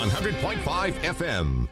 100.5 FM.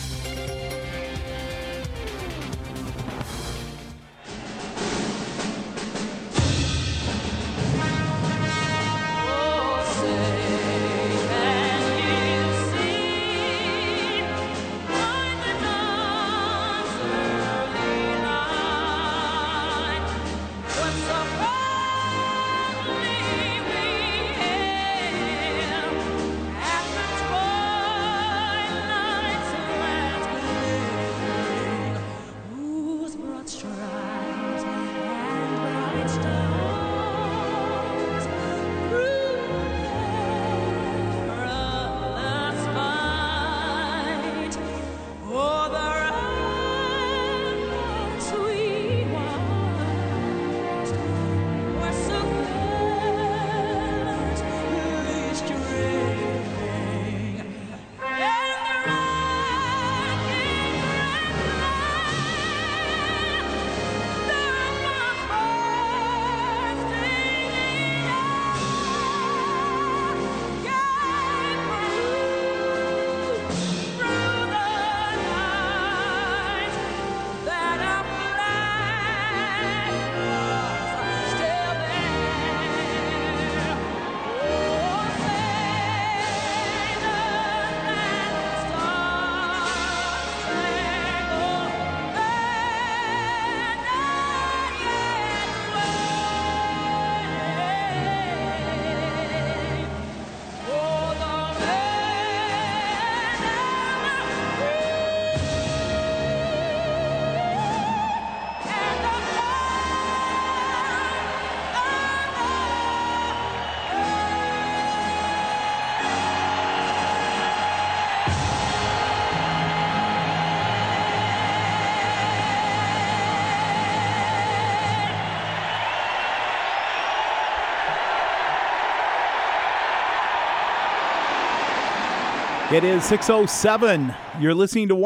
It is 6:07. You're listening to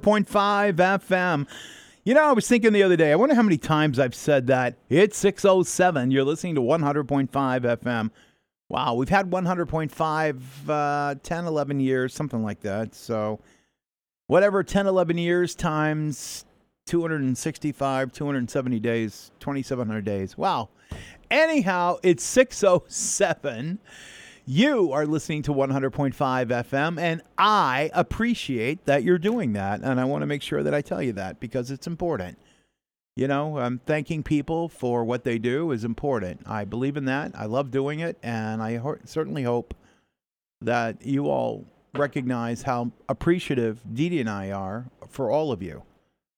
100.5 FM. You know, I was thinking the other day, I wonder how many times I've said that. It's 6:07. You're listening to 100.5 FM. Wow, we've had 100.5 10, 11 years, something like that. So whatever, 10, 11 years times 265, 270 days, 2,700 days. Wow. Anyhow, it's 6:07. You are listening to 100.5 FM, and I appreciate that you're doing that, and I want to make sure that I tell you that because it's important. You know, thanking people for what they do is important. I believe in that. I love doing it, and I certainly hope that you all recognize how appreciative Dee Dee and I are for all of you.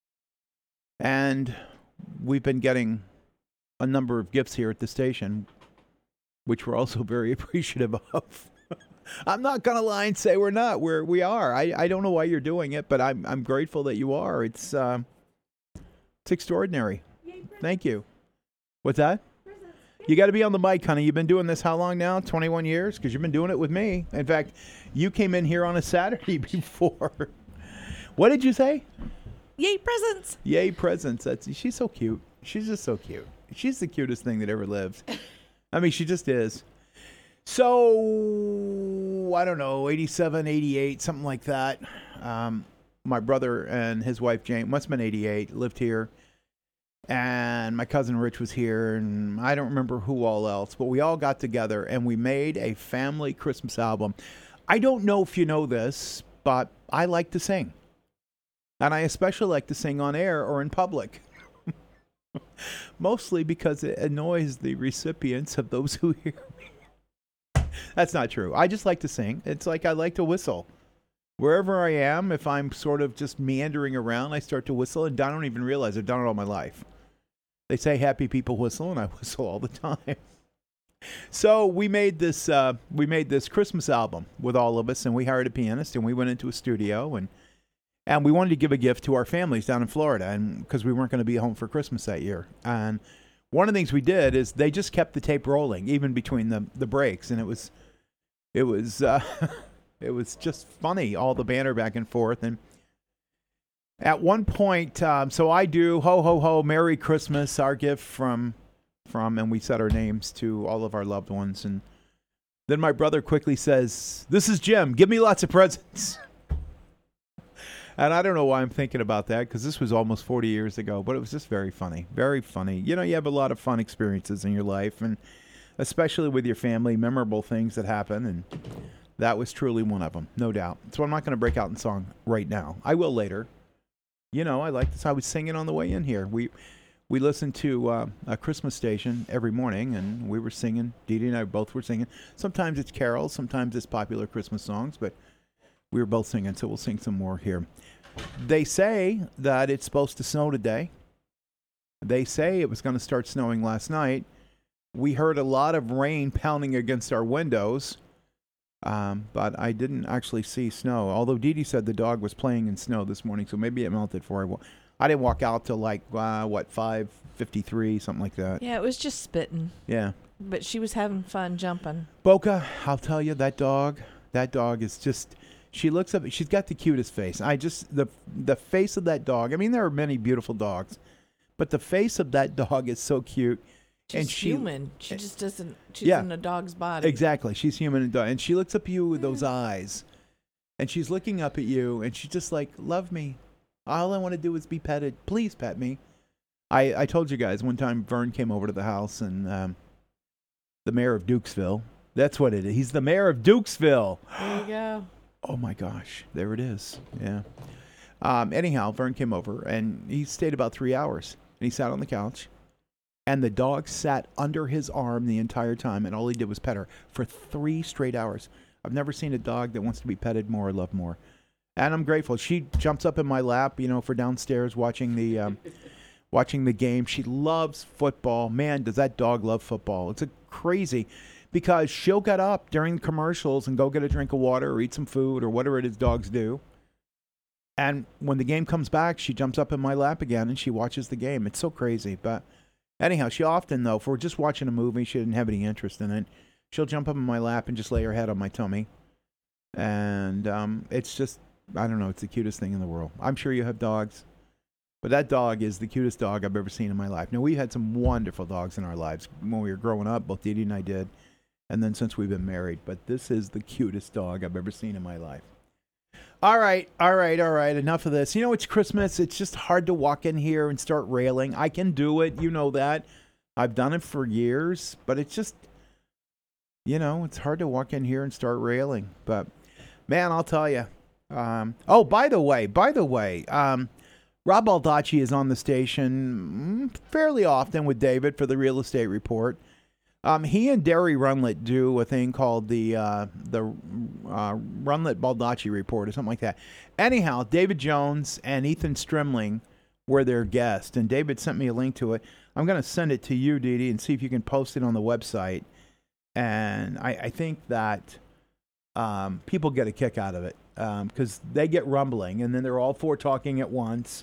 And we've been getting a number of gifts here at the station, which we're also very appreciative of. I'm not going to lie and say we're not. We are. I don't know why you're doing it, but I'm grateful that you are. It's extraordinary. Thank you. What's that? You got to be on the mic, honey. You've been doing this how long now? 21 years? Because you've been doing it with me. In fact, you came in here on a Saturday before. What did you say? Yay, presents. Yay, presents. She's so cute. She's just so cute. She's the cutest thing that ever lived. I mean, she just is. So, I don't know, 87, 88, something like that. My brother and his wife, Jane, must have been 88, lived here. And my cousin Rich was here, and I don't remember who all else. But we all got together, and we made a family Christmas album. I don't know if you know this, but I like to sing. And I especially like to sing on air or in public. Mostly because it annoys the recipients of those who hear me. That's not true. I just like to sing. It's like I like to whistle. Wherever I am, if I'm sort of just meandering around, I start to whistle, and I don't even realize I've done it all my life. They say happy people whistle, and I whistle all the time. So we made this Christmas album with all of us, and we hired a pianist, and we went into a studio, and we wanted to give a gift to our families down in Florida, and because we weren't going to be home for Christmas that year. And one of the things we did is they just kept the tape rolling, even between the breaks, and it was it was just funny, all the banter back and forth. And at one point, so I do ho ho ho, Merry Christmas, our gift from, and we said our names to all of our loved ones, and Then my brother quickly says, "This is Jim. Give me lots of presents." And I don't know why I'm thinking about that, because this was almost 40 years ago, but it was just very funny. Very funny. You know, you have a lot of fun experiences in your life, and especially with your family, memorable things that happen, and that was truly one of them, no doubt. So I'm not going to break out in song right now. I will later. You know, I like this. I was singing on the way in here. We listened to a Christmas station every morning, and we were singing. Dee Dee and I both were singing. Sometimes it's carols, sometimes it's popular Christmas songs, but we were both singing, so we'll sing some more here. They say that it's supposed to snow today. They say it was going to start snowing last night. We heard a lot of rain pounding against our windows, but I didn't actually see snow. Although Dee Dee said the dog was playing in snow this morning, so maybe it melted for her. I didn't walk out till 5:53, something like that. Yeah, it was just spitting. Yeah. But she was having fun jumping. Boca, I'll tell you, that dog is just... She looks up. She's got the cutest face. The face of that dog. I mean, there are many beautiful dogs, but the face of that dog is so cute. She's human. She just doesn't. She's yeah, in a dog's body. Exactly. She's human and she looks up at you with those eyes, and she's looking up at you, and she's just like, "Love me. All I want to do is be petted. Please pet me." I told you guys one time Vern came over to the house, and the mayor of Dukesville. That's what it is. He's the mayor of Dukesville. There you go. Oh, my gosh. There it is. Yeah. Anyhow, Vern came over, and he stayed about 3 hours. And he sat on the couch, and the dog sat under his arm the entire time, and all he did was pet her for 3 straight hours. I've never seen a dog that wants to be petted more or loved more. And I'm grateful. She jumps up in my lap, for downstairs watching the game. She loves football. Man, does that dog love football. It's crazy. Because she'll get up during commercials and go get a drink of water or eat some food or whatever it is dogs do. And when the game comes back, she jumps up in my lap again and she watches the game. It's so crazy. But anyhow, she often, though, if we're just watching a movie, she didn't have any interest in it, she'll jump up in my lap and just lay her head on my tummy. And it's just, I don't know, it's the cutest thing in the world. I'm sure you have dogs. But that dog is the cutest dog I've ever seen in my life. Now, we had some wonderful dogs in our lives when we were growing up. Both Dee Dee and I did. And then since we've been married. But this is the cutest dog I've ever seen in my life. All right. Enough of this. It's Christmas. It's just hard to walk in here and start railing. I can do it. You know that. I've done it for years. But it's just, it's hard to walk in here and start railing. But, man, I'll tell you. By the way, Rob Baldacci is on the station fairly often with David for the Real Estate Report. He and Derry Runlet do a thing called the Runlet-Baldacci Report or something like that. Anyhow, David Jones and Ethan Strimling were their guests, and David sent me a link to it. I'm going to send it to you, Dee Dee, and see if you can post it on the website. And I think that people get a kick out of it because they get rumbling, and then they're all four talking at once.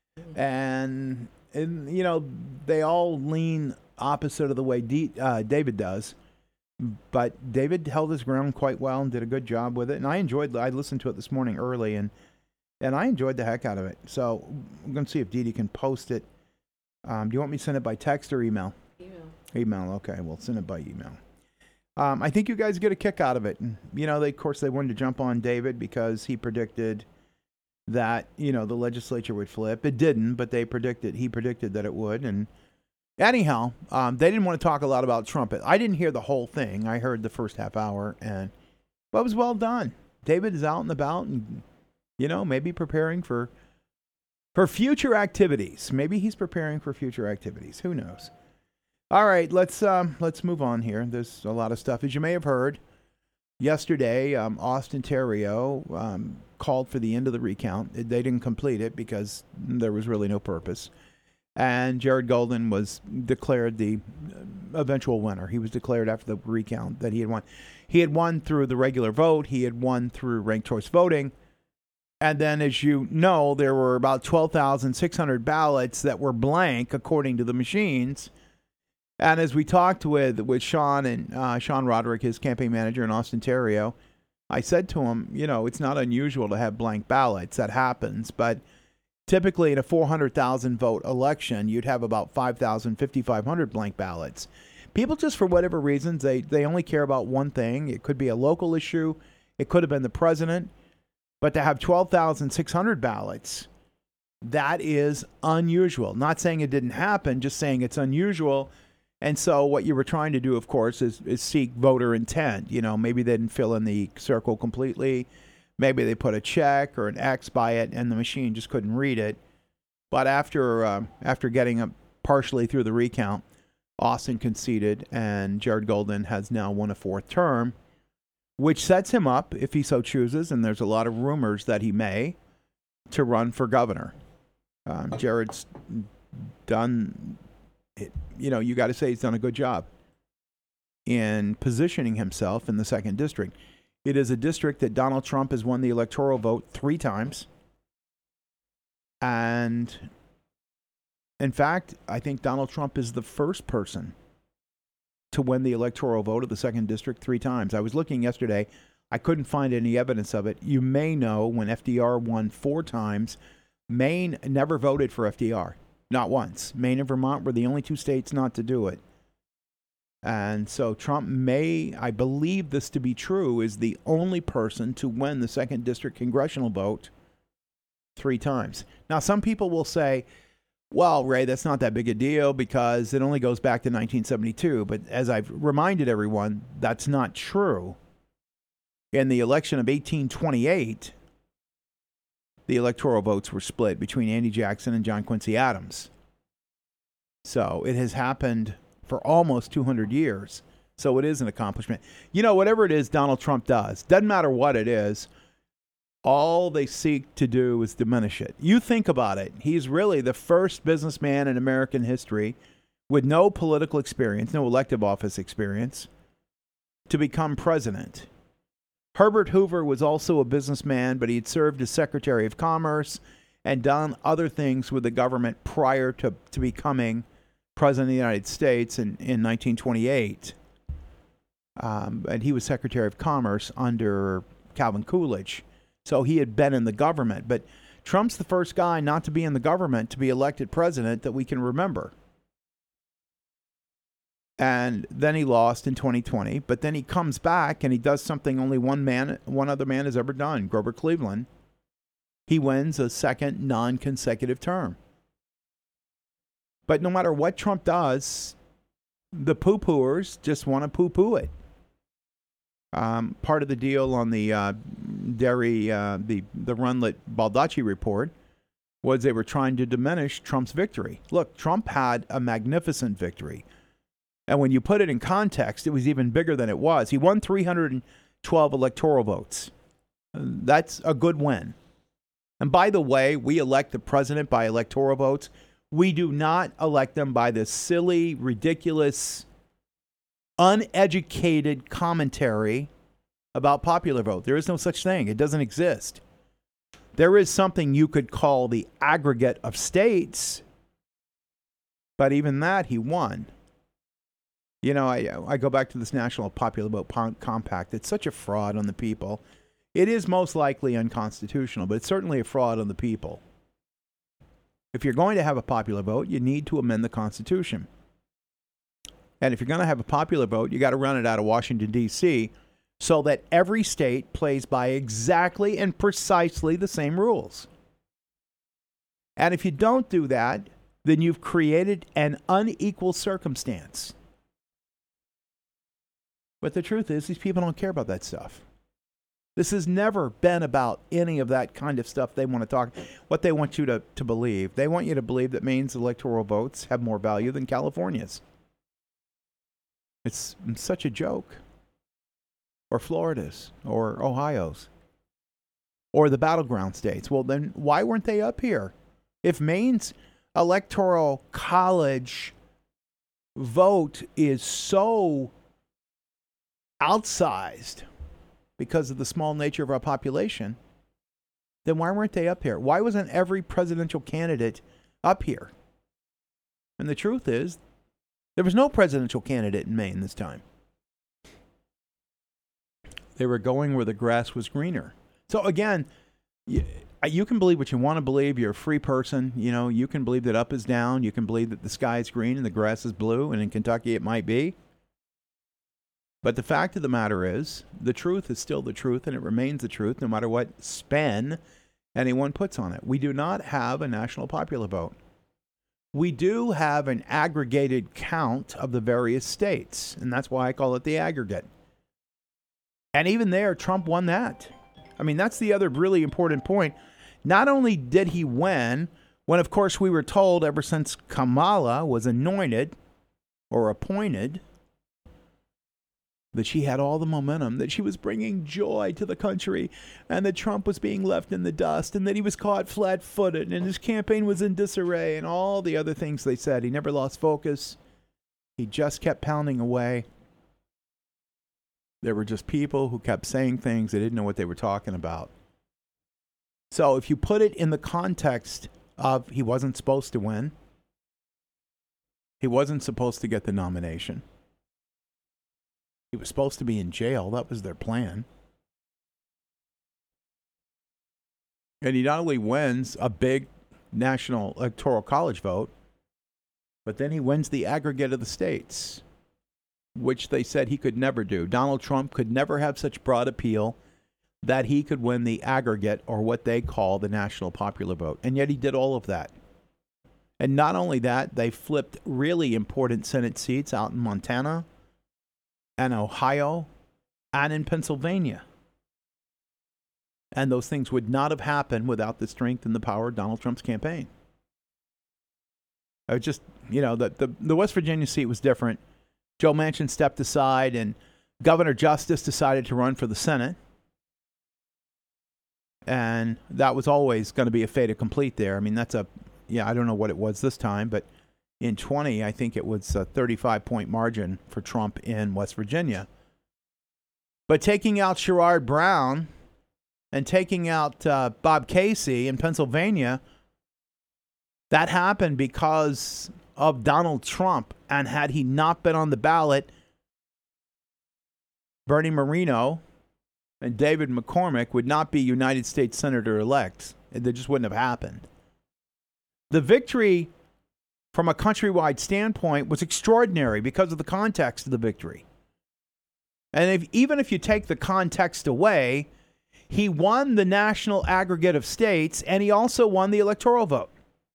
And they all lean opposite of the way David does, but David held his ground quite well and did a good job with it, and I listened to it this morning early, and I enjoyed the heck out of it. So I'm going to see if Dee Dee can post it. Do you want me to send it by text or email? Email, okay, we'll send it by email. I think you guys get a kick out of it. And, they wanted to jump on David because he predicted that, the legislature would flip. It didn't, but he predicted that it would, and anyhow, they didn't want to talk a lot about Trump. I didn't hear the whole thing. I heard the first half hour, but it was well done. David is out and about and, maybe preparing for future activities. Maybe he's preparing for future activities. Who knows? All right, let's move on here. There's a lot of stuff. As you may have heard, yesterday, Austin Terrio called for the end of the recount. They didn't complete it because there was really no purpose. And Jared Golden was declared the eventual winner. He was declared after the recount that he had won. He had won through the regular vote. He had won through ranked choice voting. And then, as you know, there were about 12,600 ballots that were blank, according to the machines. And as we talked with Sean and Sean Roderick, his campaign manager, and Austin Terrio, I said to him, it's not unusual to have blank ballots. That happens. But typically, in a 400,000 vote election, you'd have about 5,000, 5,500 blank ballots People just, for whatever reasons, they only care about one thing. It could be a local issue. It could have been the president. But to have 12,600 ballots, that is unusual. Not saying it didn't happen, just saying it's unusual. And so what you were trying to do, of course, is seek voter intent. Maybe they didn't fill in the circle completely. Maybe they put a check or an X by it, and the machine just couldn't read it. But after getting up partially through the recount, Austin conceded, and Jared Golden has now won a fourth term, which sets him up, if he so chooses, and there's a lot of rumors that he may, to run for governor. Jared's done, you got to say he's done a good job in positioning himself in the 2nd District. It is a district that Donald Trump has won the electoral vote 3 times. And in fact, I think Donald Trump is the first person to win the electoral vote of the 2nd District 3 times. I was looking yesterday. I couldn't find any evidence of it. You may know when FDR won 4 times, Maine never voted for FDR. Not once. Maine and Vermont were the only 2 states not to do it. And so Trump may, I believe this to be true, is the only person to win the 2nd District congressional vote 3 times. Now, some people will say, well, Ray, that's not that big a deal because it only goes back to 1972. But as I've reminded everyone, that's not true. In the election of 1828, the electoral votes were split between Andy Jackson and John Quincy Adams. So it has happened for almost 200 years. So it is an accomplishment. Whatever it is Donald Trump does, doesn't matter what it is, all they seek to do is diminish it. You think about it. He's really the first businessman in American history with no political experience, no elective office experience, to become president. Herbert Hoover was also a businessman, but he had served as Secretary of Commerce and done other things with the government prior to becoming President of the United States in 1928. And he was Secretary of Commerce under Calvin Coolidge. So he had been in the government. But Trump's the first guy not to be in the government to be elected president that we can remember. And then he lost in 2020. But then he comes back and he does something only one other man has ever done, Grover Cleveland. He wins a second non-consecutive term. But no matter what Trump does, the poo-pooers just want to poo-poo it. Part of the deal on the the Runlet-Baldacci report was they were trying to diminish Trump's victory. Look, Trump had a magnificent victory. And when you put it in context, it was even bigger than it was. He won 312 electoral votes. That's a good win. And by the way, we elect the president by electoral votes. We do not elect them by this silly, ridiculous, uneducated commentary about popular vote. There is no such thing. It doesn't exist. There is something you could call the aggregate of states, but even that he won. I go back to this National Popular Vote Compact. It's such a fraud on the people. It is most likely unconstitutional, but it's certainly a fraud on the people. If you're going to have a popular vote, you need to amend the Constitution. And if you're going to have a popular vote, you got to run it out of Washington, D.C., so that every state plays by exactly and precisely the same rules. And if you don't do that, then you've created an unequal circumstance. But the truth is, these people don't care about that stuff. This has never been about any of that kind of stuff they want to talk, what they want you to believe. They want you to believe that Maine's electoral votes have more value than California's. It's such a joke. Or Florida's, or Ohio's, or the battleground states. Well, then why weren't they up here? If Maine's electoral college vote is so outsized because of the small nature of our population, then why weren't they up here? Why wasn't every presidential candidate up here? And the truth is, there was no presidential candidate in Maine this time. They were going where the grass was greener. So again, you can believe what you want to believe. You're a free person. You can believe that up is down. You can believe that the sky is green and the grass is blue. And in Kentucky, it might be. But the fact of the matter is, the truth is still the truth, and it remains the truth no matter what spin anyone puts on it. We do not have a national popular vote. We do have an aggregated count of the various states, and that's why I call it the aggregate. And even there, Trump won that. I mean, that's the other really important point. Not only did he win, when, of course, we were told ever since Kamala was anointed or appointed that she had all the momentum, that she was bringing joy to the country, and that Trump was being left in the dust, and that he was caught flat-footed, and his campaign was in disarray, and all the other things they said. He never lost focus. He just kept pounding away. There were just people who kept saying things they didn't know what they were talking about. So if you put it in the context of he wasn't supposed to win, he wasn't supposed to get the nomination, he was supposed to be in jail. That was their plan. And he not only wins a big national electoral college vote, but then he wins the aggregate of the states, which they said he could never do. Donald Trump could never have such broad appeal that he could win the aggregate, or what they call the national popular vote. And yet he did all of that. And not only that, they flipped really important Senate seats out in Montana and Ohio and in Pennsylvania. And those things would not have happened without the strength and the power of Donald Trump's campaign. The West Virginia seat was different. Joe Manchin stepped aside, and Governor Justice decided to run for the Senate. And that was always going to be a fait accompli there. I mean, I don't know what it was this time, but in 20, I think it was a 35-point margin for Trump in West Virginia. But taking out Sherrod Brown and taking out Bob Casey in Pennsylvania, that happened because of Donald Trump. And had he not been on the ballot, Bernie Moreno and David McCormick would not be United States Senator-elects. That just wouldn't have happened. The victory from a countrywide standpoint was extraordinary because of the context of the victory. And even if you take the context away, he won the national aggregate of states, and he also won the electoral vote.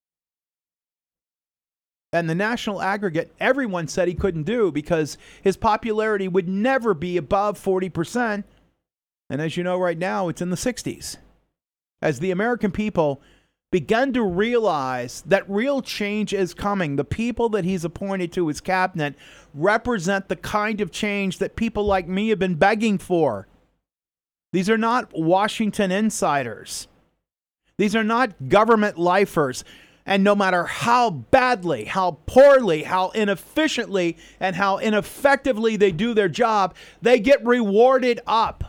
And the national aggregate, everyone said he couldn't do because his popularity would never be above 40%. And as you know right now, it's in the 60s. As the American people begun to realize that real change is coming, the people that he's appointed to his cabinet represent the kind of change that people like me have been begging for. These are not Washington insiders. These are not government lifers. And no matter how badly, how poorly, how inefficiently, and how ineffectively they do their job, they get rewarded up.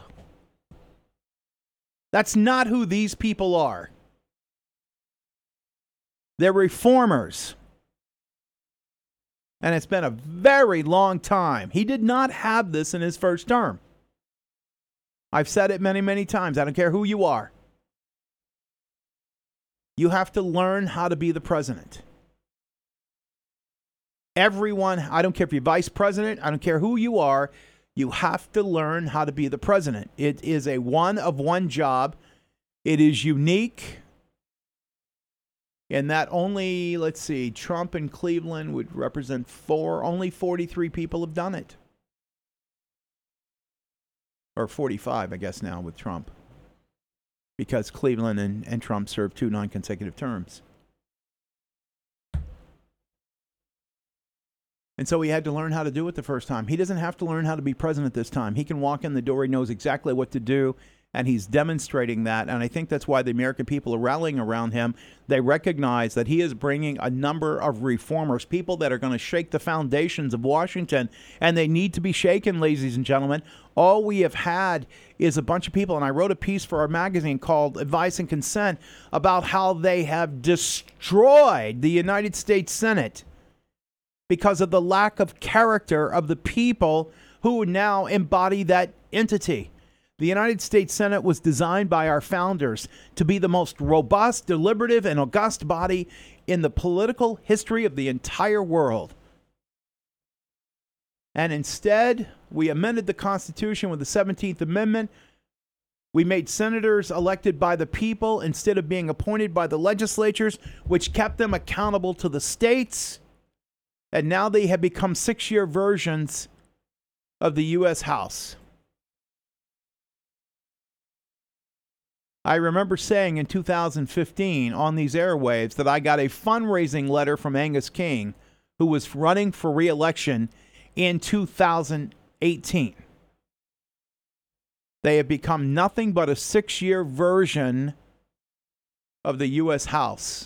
That's not who these people are. They're reformers. And it's been a very long time. He did not have this in his first term. I've said it many, many times. I don't care who you are. You have to learn how to be the president. Everyone, I don't care if you're vice president, I don't care who you are, you have to learn how to be the president. It is a one-of-one job. It is unique. And that only, Trump and Cleveland would represent only 43 people have done it. Or 45, I guess now, with Trump. Because Cleveland and Trump served 2 non-consecutive terms. And so he had to learn how to do it the first time. He doesn't have to learn how to be president this time. He can walk in the door. He knows exactly what to do. And he's demonstrating that. And I think that's why the American people are rallying around him. They recognize that he is bringing a number of reformers, people that are going to shake the foundations of Washington. And they need to be shaken, ladies and gentlemen. All we have had is a bunch of people, and I wrote a piece for our magazine called Advice and Consent about how they have destroyed the United States Senate because of the lack of character of the people who now embody that entity. The United States Senate was designed by our founders to be the most robust, deliberative, and august body in the political history of the entire world. And instead, we amended the Constitution with the 17th Amendment. We made senators elected by the people instead of being appointed by the legislatures, which kept them accountable to the states. And now they have become 6-year versions of the U.S. House. I remember saying in 2015 on these airwaves that I got a fundraising letter from Angus King, who was running for re-election in 2018. They have become nothing but a 6-year version of the U.S. House.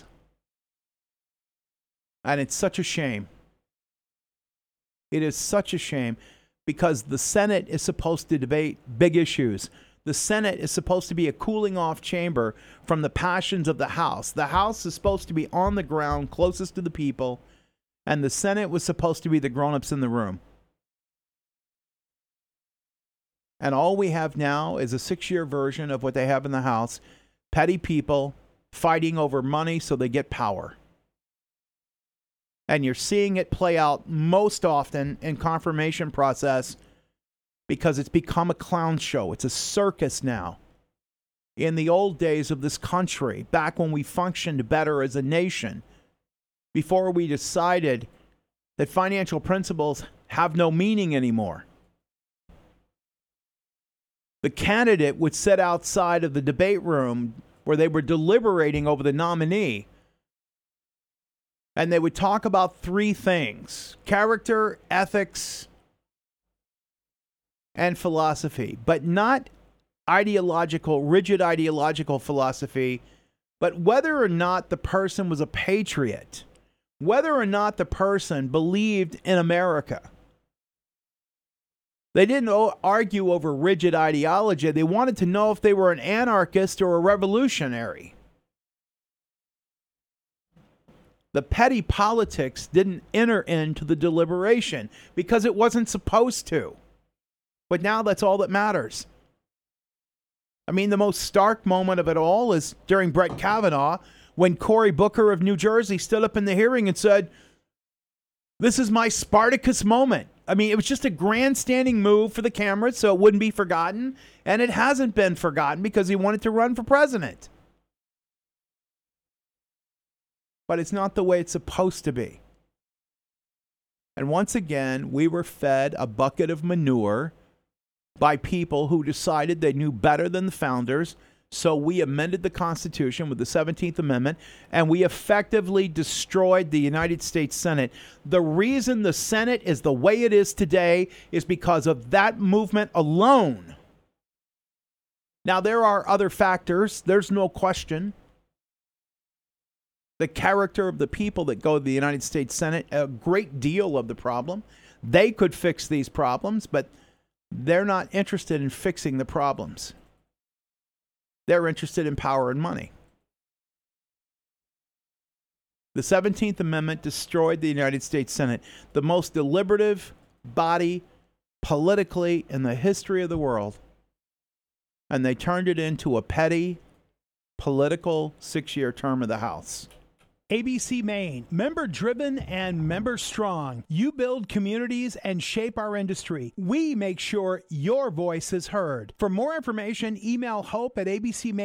And it's such a shame. It is such a shame because the Senate is supposed to debate big issues. The Senate is supposed to be a cooling off chamber from the passions of the House. The House is supposed to be on the ground, closest to the people, and the Senate was supposed to be the grown-ups in the room. And all we have now is a 6-year version of what they have in the House. Petty people fighting over money so they get power. And you're seeing it play out most often in confirmation process because it's become a clown show. It's a circus now. In the old days of this country, back when we functioned better as a nation, before we decided that financial principles have no meaning anymore, the candidate would sit outside of the debate room where they were deliberating over the nominee, and they would talk about 3 things: character, ethics, and philosophy. But not rigid ideological philosophy, but whether or not the person was a patriot, whether or not the person believed in America. They didn't argue over rigid ideology. They wanted to know if they were an anarchist or a revolutionary. The petty politics didn't enter into the deliberation because it wasn't supposed to. But now that's all that matters. I mean, the most stark moment of it all is during Brett Kavanaugh when Cory Booker of New Jersey stood up in the hearing and said, "This is my Spartacus moment." I mean, it was just a grandstanding move for the cameras so it wouldn't be forgotten. And it hasn't been forgotten because he wanted to run for president. But it's not the way it's supposed to be. And once again, we were fed a bucket of manure by people who decided they knew better than the founders. So we amended the Constitution with the 17th Amendment, and we effectively destroyed the United States Senate. The reason the Senate is the way it is today is because of that movement alone. Now, there are other factors. There's no question. The character of the people that go to the United States Senate, a great deal of the problem. They could fix these problems, but they're not interested in fixing the problems. They're interested in power and money. The 17th Amendment destroyed the United States Senate, the most deliberative body politically in the history of the world. And they turned it into a petty, political 6-year term of the House. ABC Maine, member driven and member strong. You build communities and shape our industry. We make sure your voice is heard. For more information, email hope@abcmaine.com.